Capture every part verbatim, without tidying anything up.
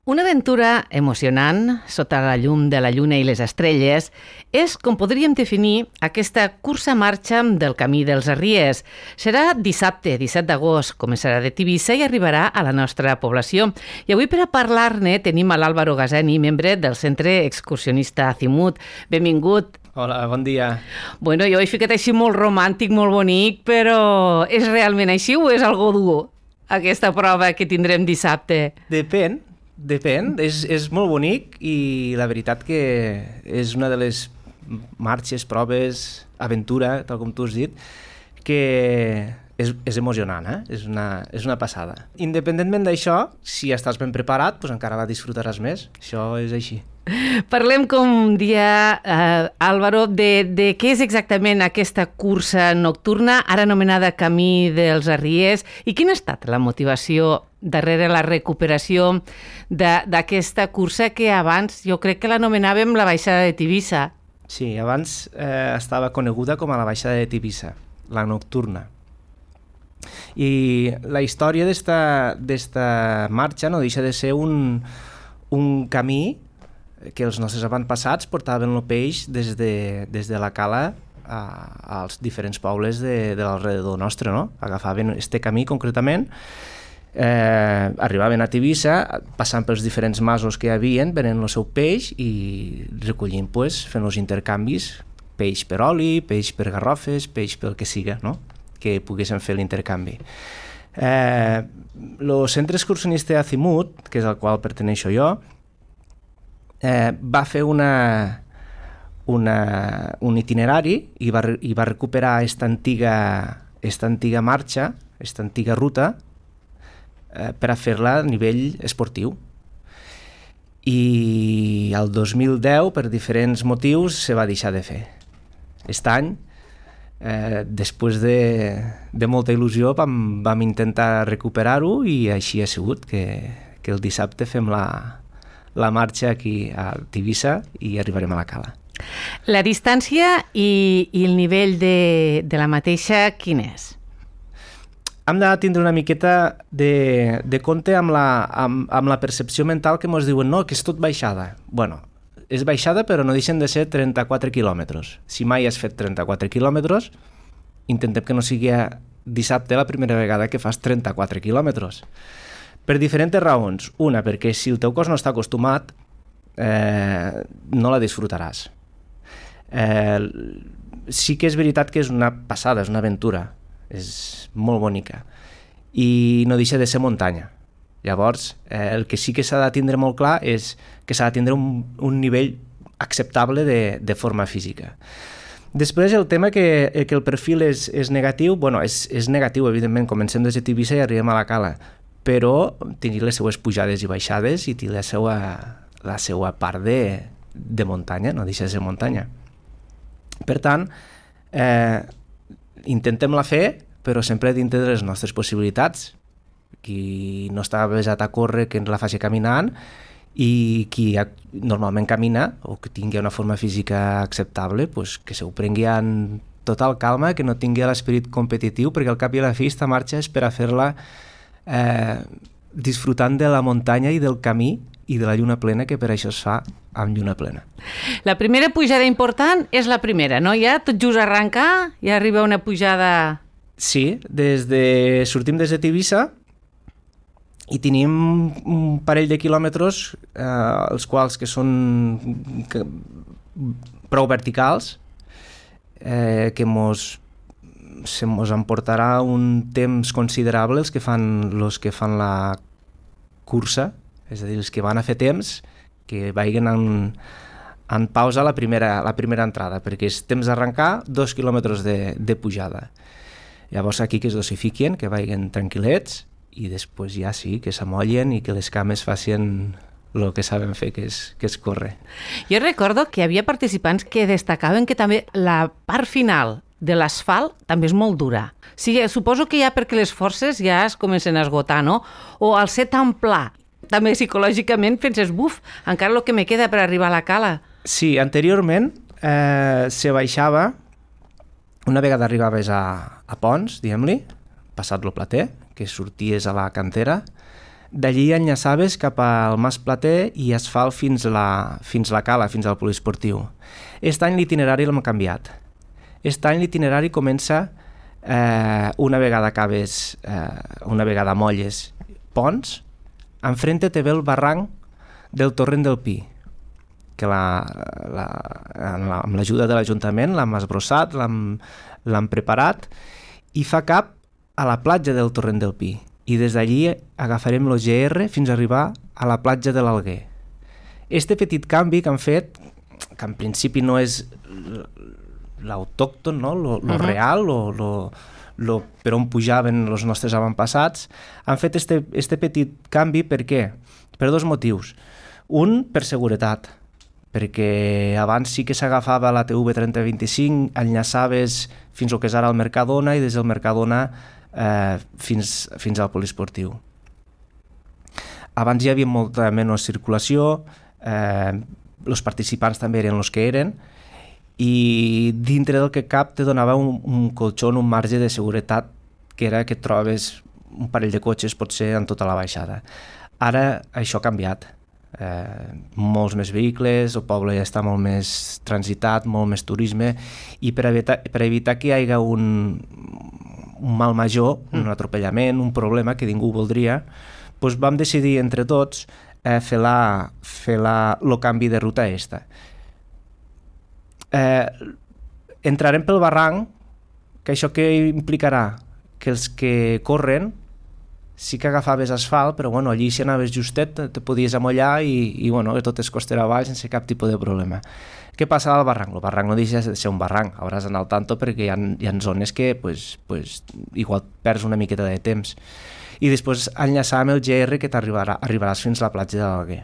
Una aventura emocionant, sota la llum de la lluna i les estrelles, és com podríem definir aquesta cursa-marxa del Camí dels Arriers. Serà dissabte, disset d'agost, començarà de Tivissa i arribarà a la nostra població. I avui per a parlar-ne tenim a l'Álvaro Gazeni, membre del Centre Excursionista Azimut. Benvingut. Hola, bon dia. Bueno, jo he ficat així molt romàntic, molt bonic, però és realment així o és algo dur, aquesta prova que tindrem dissabte? Depèn. Depèn, és, és molt bonic i la veritat que és una de les marxes, proves, aventura, tal com tu has dit, que és, és emocionant, eh? és, una, és una passada. Independentment d'això, si estàs ben preparat, doncs encara la disfrutaràs més. Això és així. Parlem, com dia, eh, Álvaro, de, de què és exactament aquesta cursa nocturna, ara anomenada Camí dels Arriers, i quina ha estat la motivació darrere la recuperació d'aquesta cursa que abans jo crec que l'anomenàvem la baixada de Tivissa. Sí, abans eh, estava coneguda com a la baixada de Tivissa, la nocturna. I la història d'esta marxa no deixa de ser un, un camí que els nostres avantpassats portaven el peix des de, des de la cala a, als diferents pobles de, de l'alrededor nostre, no? Agafaven este camí concretament, eh, arribaven a Tivissa, passant pels diferents masos que hi havia, venent el seu peix i recollint, pues, fent els intercanvis, peix per oli, peix per garrofes, peix pel que siga, no? Que poguessin fer l'intercanvi. Eh, el Centre Excursionista Azimut, que és al qual perteneixo jo, Eh, va fer una, una, un itinerari i va, i va recuperar aquesta antiga, esta antiga marxa, aquesta antiga ruta, eh, per a fer-la a nivell esportiu. I el dos mil deu, per diferents motius, se va deixar de fer. Aquest any, eh, després de, de molta il·lusió, vam, vam intentar recuperar-ho i així ha sigut, que, que el dissabte fem la la marxa aquí a Tivissa i arribarem a la cala. La distància i, i el nivell de, de la mateixa, quin és? Hem de tindre una miqueta de, de compte amb la, amb, amb la percepció mental que ens diuen no, que és tot baixada. Bueno, és baixada però no deixen de ser trenta-quatre quilòmetres. Si mai has fet trenta-quatre quilòmetres, intentem que no sigui dissabte la primera vegada que fas trenta-quatre quilòmetres. Per diferents raons. Una, perquè si el teu cos no està acostumat, eh, no la disfrutaràs. Eh, sí que és veritat que és una passada, és una aventura, és molt bonica, i no deixa de ser muntanya. Llavors, eh, el que sí que s'ha de tindre molt clar és que s'ha de tindre un, un nivell acceptable de, de forma física. Després, el tema que, que el perfil és, és negatiu, bueno, és, és negatiu, evidentment, comencem des de Tivissa i arribem a la cala, però tingui les seues pujades i baixades i tingui la seva, la seva part de, de muntanya, no deixa de ser muntanya. Per tant, eh, intentem-la fer, però sempre dintre de les nostres possibilitats. Qui no està avesat a córrer, que la faci caminant, i qui normalment camina, o que tingui una forma física acceptable, pues que se ho prengui en total calma, que no tingui l'esperit competitiu, perquè al cap i a la fi esta marxa és per a fer-la Eh, disfrutant de la muntanya i del camí i de la lluna plena, que per això es fa amb lluna plena. La primera pujada important és la primera, no? Ja tot just arrencar, ja arriba una pujada... Sí, des de, sortim des de Tivissa i tenim un parell de quilòmetres, eh, els quals que són que, prou verticals, eh, que mos se mos emportarà un temps considerable els que fan, els que fan la cursa, és a dir, els que van a fer temps, que vagin en, en pausa la primera, la primera entrada, perquè és temps d'arrencar, dos quilòmetres de, de pujada. Llavors aquí que es dosifiquen, que vagin tranquil·lets, i després ja sí, que s'amollen i que les cames facin el que saben fer, que és, que és córrer. Jo recordo que hi havia participants que destacaven que també la part final de l'asfalt també és molt dura. Sí, suposo que ja perquè les forces ja es comencen a esgotar, no? O al ser tan pla, també psicològicament penses, buf, encara el que me queda per arribar a la cala. Sí, anteriorment eh, se baixava, una vegada arribaves a, a Pons, diguem-li, passat lo Plater, que sorties a la cantera, D'allí enllaçaves cap al Mas Plater i asfalt fins la, fins la cala, fins al poliesportiu. Aquest any l'itinerari l'hem canviat. Aquest any l'itinerari comença eh, una vegada acabes, eh, una vegada molles ponts, enfrente te ve el barranc del Torrent del Pi, que la, la, amb l'ajuda de l'Ajuntament l'hem esbrossat, l'hem preparat i fa cap a la platja del Torrent del Pi. I des d'allí agafarem el G R fins a arribar a la platja de l'Alguer. Este petit canvi que han fet, que en principi no és l'autòcton, no? lo, lo uh-huh. real, lo, lo, lo, per on pujaven els nostres avantpassats, han fet este, este petit canvi per què? Per dos motius. Un, per seguretat, perquè abans sí que s'agafava la T V trenta vint-i-cinc, enllaçaves fins al que és ara el Mercadona i des del Mercadona eh, fins, fins al poliesportiu. Abans hi havia molta menys circulació, eh, els participants també eren els que eren, i dintre del que cap te donava un, un colxó, un marge de seguretat que era que et trobes un parell de cotxes potser en tota la baixada. Ara això ha canviat. Eh, molts més vehicles, el poble ja està molt més transitat, molt més turisme, i per evitar, per evitar que hi hagi un, un mal major, un atropellament, un problema que ningú voldria, doncs vam decidir entre tots eh, fer, la, fer la, el canvi de ruta esta. Eh, entrarem pel barranc, que això què implicarà? Que els que corren sí que agafaves asfalt, però bueno, allí si anaves justet te podies amollar i, i bueno, tot es costarà avall sense cap tipus de problema. Què passa al barranc? El barranc no deixa de ser un barranc, hauràs d'anar al tanto perquè hi ha, hi ha zones que pues, pues, igual perds una miqueta de temps. I després enllaçar amb el G R que t'arribarà, arribaràs fins a la platja de l'Alguer.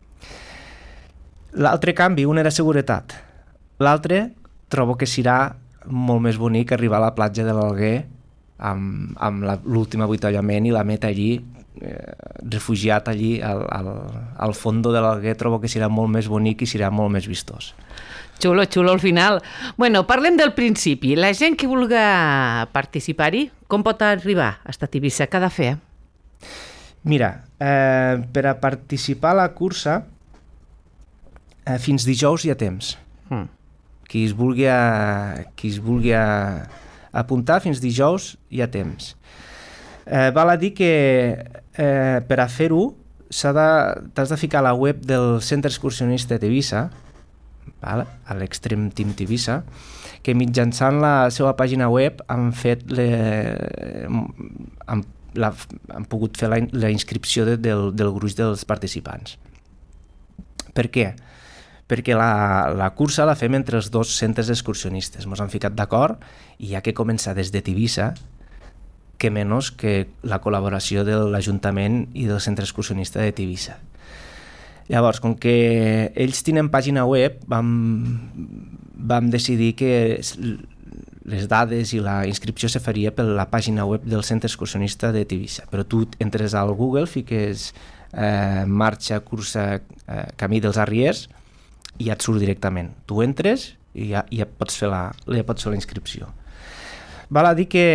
L'altre canvi, un era seguretat. L'altre trobo que serà molt més bonic arribar a la platja de l'Alguer amb, amb l'últim avituallament i la meta allí, eh, refugiat allí al, al, al fondo de l'Alguer. Trobo que serà molt més bonic i serà molt més vistós. Xulo, xulo al final. Bueno, parlem del principi. La gent que vulgui participar-hi, com pot arribar a Eivissa? Què ha de fer? Mira, eh, per a participar a la cursa eh, fins dijous hi ha temps. Mm. Qui es vulgui, a, qui es vulgui a, apuntar fins dijous hi ha temps. Eh, val a dir que eh, per a fer-ho t'has de ficar a la web del Centre Excursionista d'Eivissa, a l'Extreme Team d'Eivissa, que mitjançant la seva pàgina web han fet le, han, la, han pogut fer la, la inscripció de, del, del gruix dels participants. Per què? Perquè la, la cursa la fem entre els dos centres excursionistes. Ens han ficat d'acord i hi ha que començar des de Eivissa, que menys que la col·laboració de l'Ajuntament i del centre excursionista de Eivissa. Llavors, com que ells tenen pàgina web, vam, vam decidir que les dades i la inscripció se faria per la pàgina web del centre excursionista de Eivissa. Però tu entres al Google, fiques eh, marxa, cursa, eh, camí dels Arriers, i ja et surt directament. Tu entres i ja, ja, pots, fer la, ja pots fer la inscripció. Val a dir que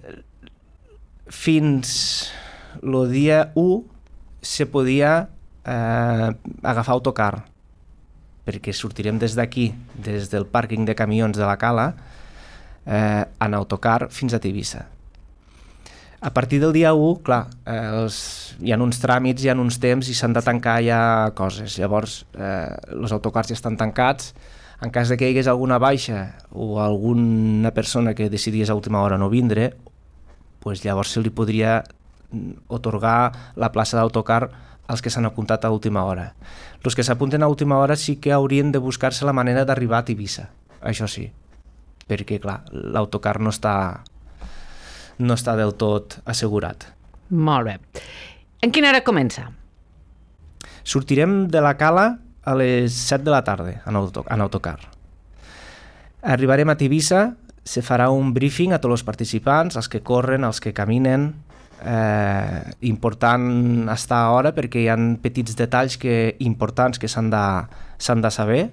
fins el dia u se podia eh, agafar autocar, perquè sortirem des d'aquí, des del pàrquing de camions de la Cala, eh, en autocar fins a Eivissa. A partir del dia u, clar, eh, els, hi ha uns tràmits, hi ha uns temps i s'han de tancar ja coses. Llavors, eh, els autocars ja estan tancats. En cas de que hi hagués alguna baixa o alguna persona que decidies a última hora no vindre, pues llavors se li podria atorgar la plaça d'autocar als que s'han apuntat a última hora. Els que s'apunten a última hora sí que haurien de buscar-se la manera d'arribar a Eivissa, això sí, perquè clar, l'autocar no està... no està del tot assegurat. Molt bé. En quina hora comença? Sortirem de la Cala a les set de la tarda en, auto, en autocar. Arribarem a Eivissa, se farà un briefing a tots els participants, els que corren, els que caminen. Eh, important estar a hora perquè hi ha petits detalls que, importants que s'han de, s'han de saber.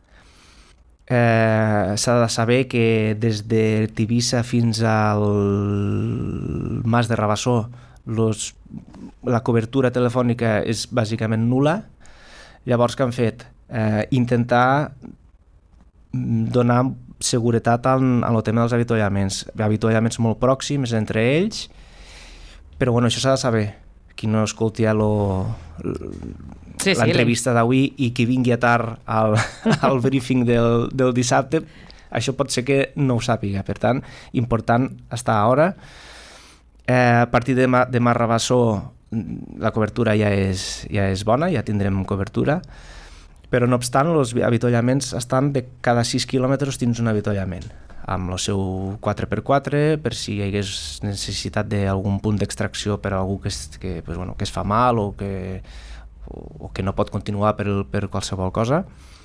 Eh, s'ha de saber que des de Eivissa fins al Mas de Rabassó los la cobertura telefònica és bàsicament nul·la. Llavors, què han fet? Eh, intentar donar seguretat al, al tema dels avituallaments. Avituallaments molt pròxims entre ells, però bueno, això s'ha de saber. Qui no escolti sí, l'entrevista sí, d'avui i qui vingui a tard al, al briefing del, del dissabte, això pot ser que no ho sàpiga. Per tant, important estar a hora. Eh, a partir de, de Mar Rabassó la cobertura ja és, ja és bona, ja tindrem cobertura, però no obstant els avituallaments estan de cada sis quilòmetres dins un avituallament, amb el seu quatre per quatre, per si hi hagués necessitat d'algun punt d'extracció per a algú que es, que, pues, bueno, que es fa mal o que, o, o que no pot continuar per, per qualsevol cosa.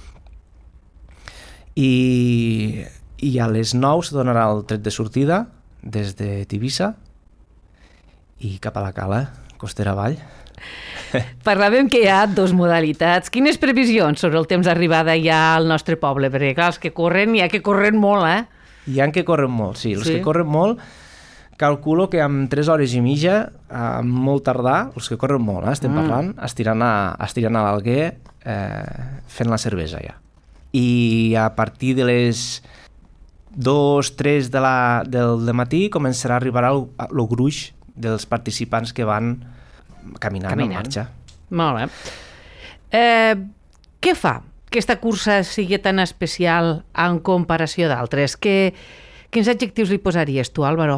I, i a les nou se donarà el tret de sortida des de Tivissa i cap a la Cala, costera avall. Parlàvem que hi ha dues modalitats. Quines previsions sobre el temps d'arribada hi ha al nostre poble? Perquè clar, els que corren, hi ha que corren molt, eh? Hi ha que corren molt, sí. Els sí. que corren molt, calculo que amb tres hores i mitja, amb molt tardar, els que corren molt, eh, estem mm. parlant, estirant a, estirant a l'Alguer eh, fent la cervesa ja. I a partir de les dos, tres de la, del matí començarà a arribar el, el gruix dels participants que van caminant, caminant. en marxa. Molt bé. Eh, què fa que aquesta cursa sigui tan especial en comparació d'altres? Que, quins adjectius li posaries tu, Álvaro?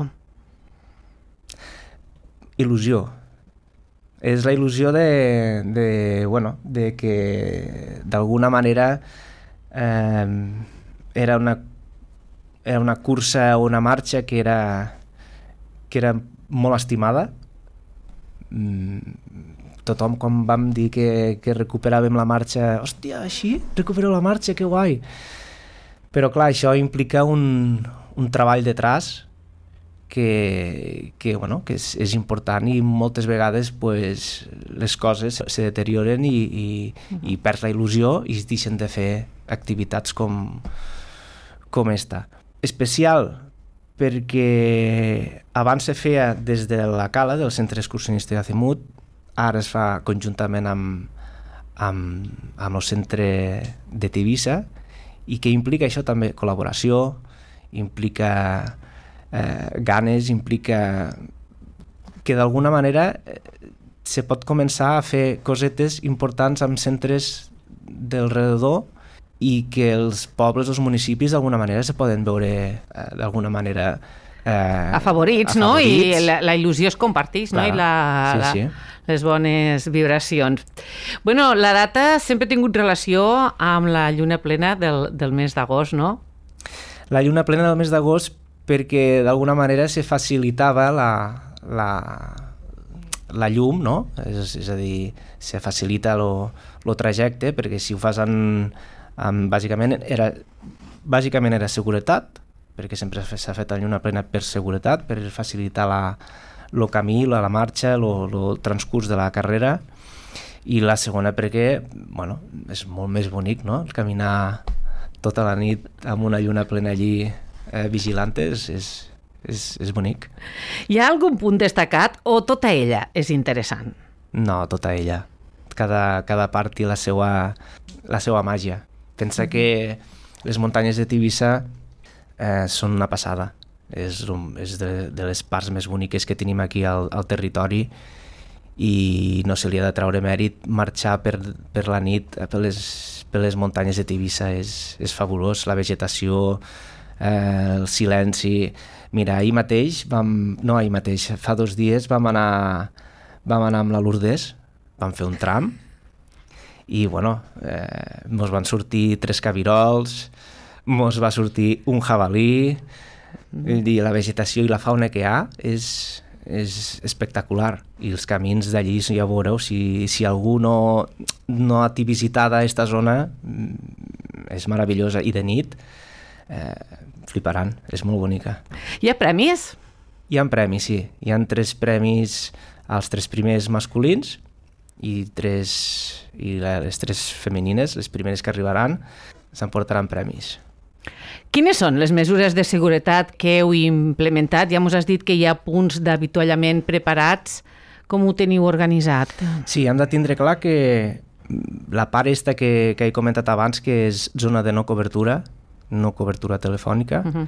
Il·lusió. És la il·lusió de, de, bueno, de que d'alguna manera eh, era, una, era una cursa o una marxa que era, que era molt estimada. Tothom, quan vam dir que, que recuperàvem la marxa, hòstia, així? Recupereu la marxa, que guai! Però clar, això implica un, un treball detrás que, que, bueno, que és, és important i moltes vegades pues, les coses se deterioren i, i, i perds la il·lusió i es deixen de fer activitats com, com esta. Especial perquè abans se feia des de la Cala, del Centre Excursionista d'Azemut, ara es fa conjuntament amb, amb, amb el centre de Tivissa, i que implica això també, col·laboració, implica eh, ganes, implica que d'alguna manera eh, se pot començar a fer cosetes importants amb centres del redador i que els pobles, els municipis d'alguna manera se poden veure eh, d'alguna manera eh, afavorits, no? I la, la il·lusió es comparteix, no? I la, sí, la, sí. les bones vibracions. Bueno, la data sempre ha tingut relació amb la lluna plena del, del mes d'agost, no? La lluna plena del mes d'agost perquè d'alguna manera se facilitava la, la, la llum, no? És, és a dir, se facilita el trajecte, perquè si ho fas en Um, bàsicament, era, bàsicament era seguretat, perquè sempre s'ha fet la lluna plena per seguretat, per facilitar la, el camí, la, la marxa, el transcurs de la carrera, i la segona perquè bueno, és molt més bonic, no? El caminar tota la nit amb una lluna plena allí eh, vigilant és, és, és, és bonic. Hi ha algun punt destacat o tota ella és interessant? No, tota ella. Cada, cada part té la seva, la seva màgia. Pensa que les muntanyes de Tivissa eh, són una passada. És, és de, de les parts més boniques que tenim aquí al, al territori i no se li ha de treure mèrit. Marxar per, per la nit per les, per les muntanyes de Tivissa és, és fabulós. La vegetació, eh, el silenci. Mira, ahir mateix, vam, no ahir mateix, fa dos dies vam anar, vam anar amb la Lourdes, vam fer un tram, i bueno, eh, mos van sortir tres cabirols, mos va sortir un jabalí, mm. i la vegetació i la fauna que hi ha és, és espectacular. I els camins d'allí, ja veureu, si, si algú no, no ha visitat aquesta zona, és meravellosa. I de nit, eh, fliparan, és molt bonica. Hi ha premis? Hi ha premis, sí. Hi ha tres premis als tres primers masculins, i, tres, i les tres femenines, les primeres que arribaran, s'emportaran premis. Quines són les mesures de seguretat que heu implementat? Ja mos has dit que hi ha punts d'avituallament preparats. com ho teniu organitzat? Sí, hem de tindre clar que la part esta que, que he comentat abans, que és zona de no cobertura, no cobertura telefònica, uh-huh.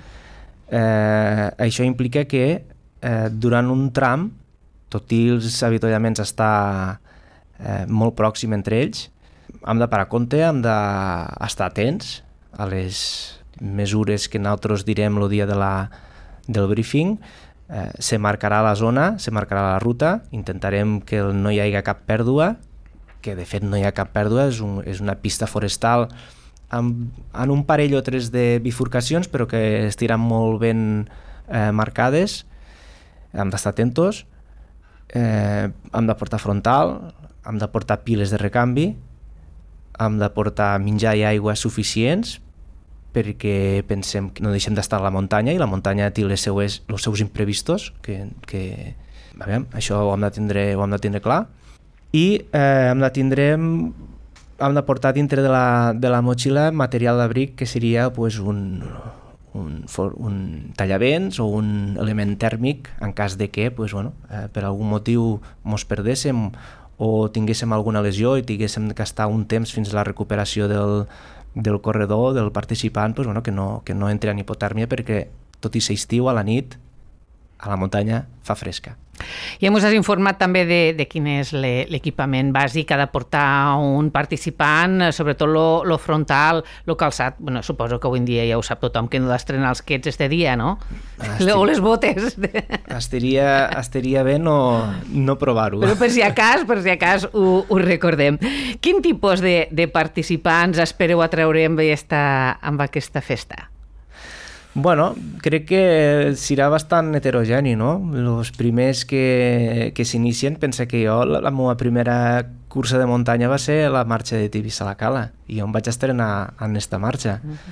eh, això implica que eh, durant un tram, tot i els avituallaments està eh, molt pròxim entre ells, hem de parar compte, hem d'estar atents a les mesures que nosaltres direm el dia de la, del briefing, eh, se marcarà la zona, se marcarà la ruta, intentarem que no hi hagi cap pèrdua, que de fet no hi ha cap pèrdua, és, un, és una pista forestal amb, amb un parell o tres de bifurcacions, però que estiran molt ben eh, marcades. Hem d'estar atentos, eh, hem de portar frontal, hem de portar piles de recanvi, hem de portar menjar i aigua suficients, perquè pensem que no deixem d'estar a la muntanya, i la muntanya té les seues, els seus imprevistos, que, que veure, això ho hem de tindre, ho hem de tindre clar. I eh, hem de tindre, hem de portar dintre de la, de la motxilla material d'abric, que seria pues, un, un, un tallavents o un element tèrmic en cas de que pues, bueno, eh, per algun motiu mos perdéssim o tinguéssim alguna lesió i tinguéssim que estar un temps fins a la recuperació del, del corredor, del participant, pues, bueno, que, no, que no entri en hipotèrmia, perquè tot i ser estiu, a la nit a la muntanya fa fresca. I ens has informat també de, de quin és l'equipament bàsic que ha de portar un participant, sobretot lo, lo frontal, lo calçat. Bueno, suposo que avui en dia ja ho sap tothom, que no d'estrenar els quets este dia, no? Estir... O les botes. Estaria, estaria bé no, no provar-ho. Però per si a cas, per si a cas ho, ho recordem. Quin tipus de, de participants espereu atreure amb aquesta, amb aquesta festa? Bueno, crec que serà bastant heterogeni, no? Els primers que, que s'inicien, pensa que jo, la, la meva primera cursa de muntanya va ser la marxa de Tivissa a la Cala, i jo em vaig estrenar en esta marxa. Uh-huh.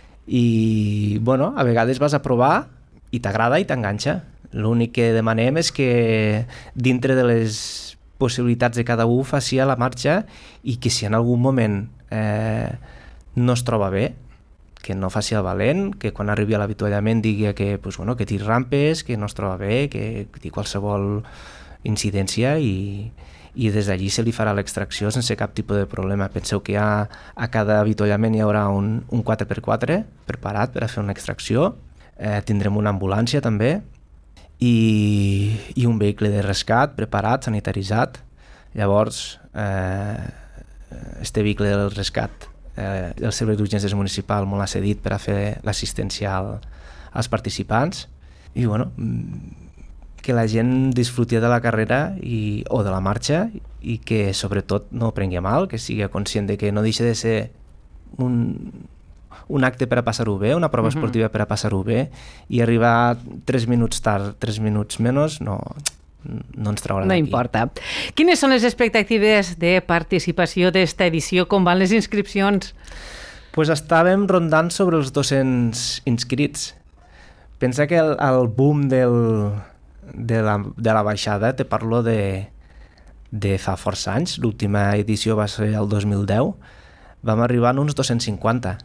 I, bueno, a vegades vas a provar i t'agrada i t'enganxa. L'únic que demanem és que dintre de les possibilitats de cada un faci la marxa, i que si en algun moment eh, no es troba bé, que no faci el valent, que quan arribi a l'avituallament digui que, pues, bueno, que tiri rampes, que no es troba bé, que digui qualsevol incidència, i, i des d'allí se li farà l'extracció sense cap tipus de problema. Penseu que ha, a cada avituallament hi haurà un, un quatre per quatre preparat per a fer una extracció, eh, tindrem una ambulància també, i, i un vehicle de rescat preparat, sanitaritzat. Llavors, eh, este vehicle del rescat, Eh, el servei d'urgències municipal molt ha cedit per a fer l'assistència al, als participants, i bueno, que la gent disfruti de la carrera i, o de la marxa, i que sobretot no ho prengui mal, que sigui conscient de que no deixa de ser un, un acte per a passar-ho bé, una prova uh-huh. esportiva per a passar-ho bé, i arribar tres minuts tard, tres minuts menys, no... no ens traurà no d'aquí. No importa. Quines són les expectatives de participació d'esta edició? Com van les inscripcions? Pues estàvem rondant sobre els dos-cents inscrits. Pensa que el, el boom del, de, la, de la baixada, te parlo de, de fa força anys, l'última edició va ser el dos mil deu, vam arribar a uns dos-cents cinquanta,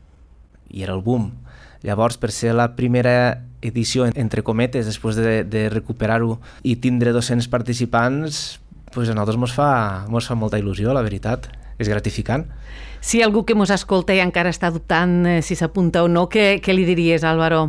i era el boom. Llavors, per ser la primera edició, entre cometes, després de, de recuperar-ho i tindre dos-cents participants, pues a nosaltres mos fa, mos fa molta il·lusió, la veritat. És gratificant. Si algú que mos escolta i encara està dubtant eh, si s'apunta o no, què, què li diries, Álvaro?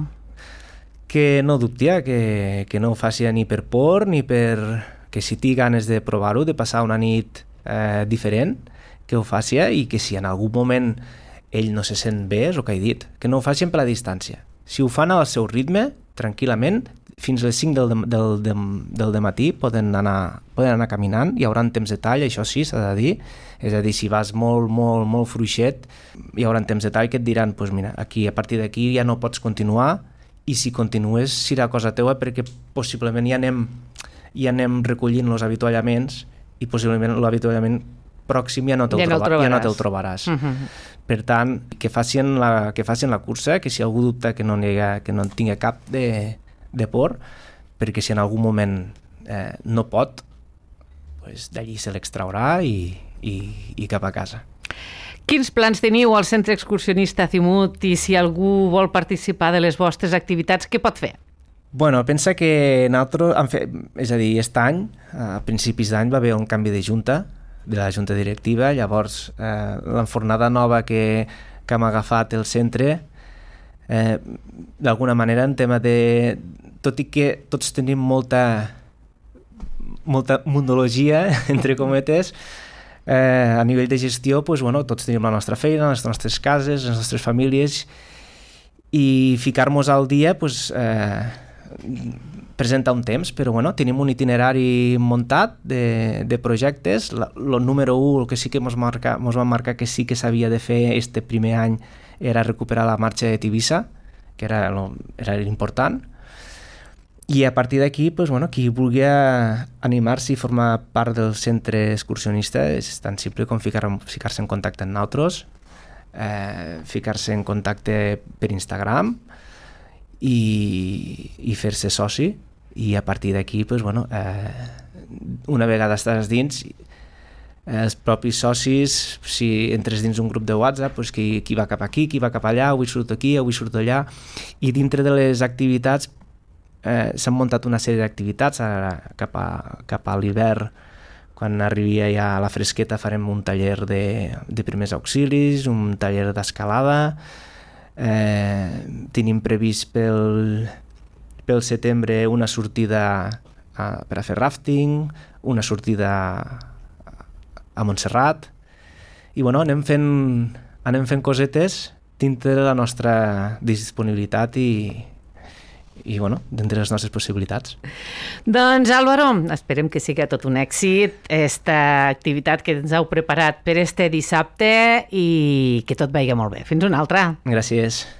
Que no dubti, que, que no ho faci ni per por, ni per... que si té ganes de provar-ho, de passar una nit eh, diferent, que ho faci, i que si en algun moment ell no se sent bé, és el que he dit, que no ho facin per la distància. Si ho fan al seu ritme, tranquil·lament, fins a les cinc del, del, del, del dematí poden anar, poden anar caminant, hi haurà temps de tall, això sí, s'ha de dir, és a dir, si vas molt, molt, molt fluixet, hi haurà temps de tall que et diran, pues mira, aquí, a partir d'aquí ja no pots continuar, i si continues serà cosa teua, perquè possiblement ja anem, ja anem recollint els avituallaments, i possiblement l'avituallament pròxim ja no te'l, ja no troba, ja no te'l trobaràs. Uh-huh. Per tant, que facin, la, que facin la cursa, que si algú dubta que no, ha, que no en tingui cap de, de por, perquè si en algun moment eh, no pot, pues d'allí se l'extraurà i, i, i cap a casa. Quins plans teniu al Centre Excursionista Azimut, i si algú vol participar de les vostres activitats, què pot fer? Bueno, pensa que nosaltres, hem fet, és a dir, aquest any, a principis d'any, va haver un canvi de junta, de la junta directiva, llavors eh, l'enfornada nova que, que hem agafat el centre, eh, d'alguna manera en tema de... Tot i que tots tenim molta, molta mundologia, entre cometes, eh, a nivell de gestió, pues, bueno, tots tenim la nostra feina, les nostres cases, les nostres famílies, i ficar-nos al dia pues, eh, presenta un temps, però bueno, tenim un itinerari muntat de, de projectes. El número u, el que sí que ens marca, mos van marcar que sí que s'havia de fer este primer any era recuperar la marxa de Tivissa, que era, lo, era important. I a partir d'aquí, pues, bueno, qui vulgui animar-se i formar part del centre excursionista és tan simple com ficar, ficar-se en contacte amb nosaltres, eh, ficar-se en contacte per Instagram i, i fer-se soci, i a partir d'aquí, pues, bueno, eh, una vegada estàs dins, eh, els propis socis, si entres dins un grup de WhatsApp, pues, qui, qui va cap aquí, qui va cap allà, avui surto aquí, avui surto allà, i dintre de les activitats eh, s'han muntat una sèrie d'activitats. Ara, cap a, cap a l'hivern, quan arribi ja a la fresqueta, farem un taller de, de primers auxilis, un taller d'escalada. Eh, tenim previst pel, pel setembre una sortida a, per a fer rafting, una sortida a Montserrat, i bueno, anem fent, anem fent cosetes dintre de la nostra disponibilitat i, i bueno, dintre de les nostres possibilitats. Doncs Álvaro, esperem que siga tot un èxit esta activitat que ens heu preparat per este dissabte i que tot vagi molt bé. Fins una altra. Gràcies.